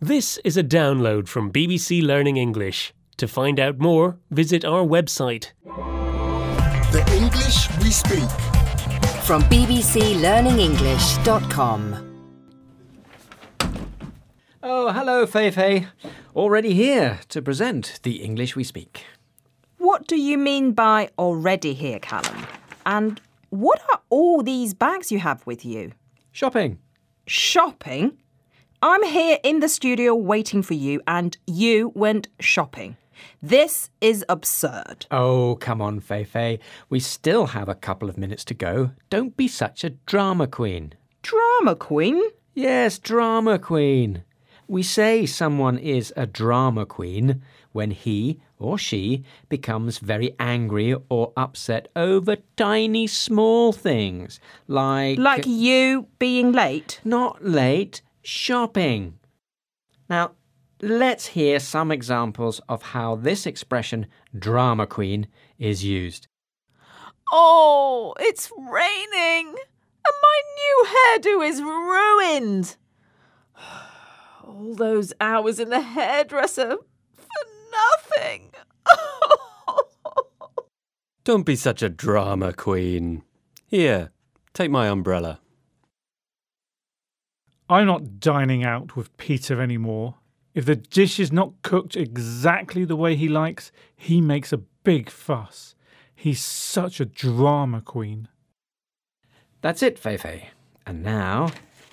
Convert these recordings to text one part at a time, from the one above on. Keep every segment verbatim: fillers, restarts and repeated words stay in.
This is a download from B B C Learning English. To find out more, visit our website. The English we speak. From b b c learning english dot com. Oh, hello, Feifei. Already here to present the English we speak. What do you mean by already here, Callum? And what are all these bags you have with you? Shopping. Shopping? I'm here in the studio waiting for you and you went shopping. This is absurd. Oh, come on, Feifei. We still have a couple of minutes to go. Don't be such a drama queen. Drama queen? Yes, drama queen. We say someone is a drama queen when he or she becomes very angry or upset over tiny small things, like... Like you being late? Not late, shopping. Now, let's hear some examples of how this expression, drama queen, is used. Oh, it's raining and my new hairdo is ruined. All those hours in the hairdresser for nothing. Don't be such a drama queen. Here, take my umbrella. I'm not dining out with Peter anymore. If the dish is not cooked exactly the way he likes, he makes a big fuss. He's such a drama queen. That's it, Feifei. And now,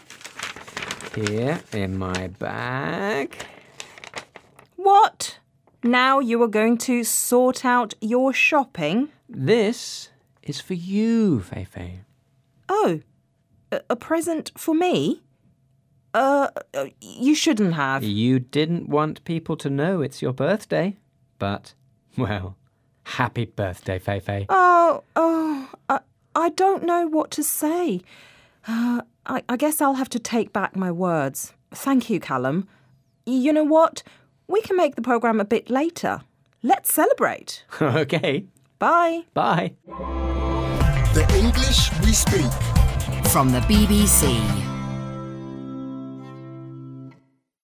here in my bag... What? Now you are going to sort out your shopping? This is for you, Feifei. Oh, a, a present for me? Uh, you shouldn't have. You didn't want people to know it's your birthday. But, well, happy birthday, Feifei. Oh, oh, I, I don't know what to say. Uh, I, I guess I'll have to take back my words. Thank you, Callum. You know what? We can make the programme a bit later. Let's celebrate. Okay. Bye. Bye. The English we speak. From the B B C.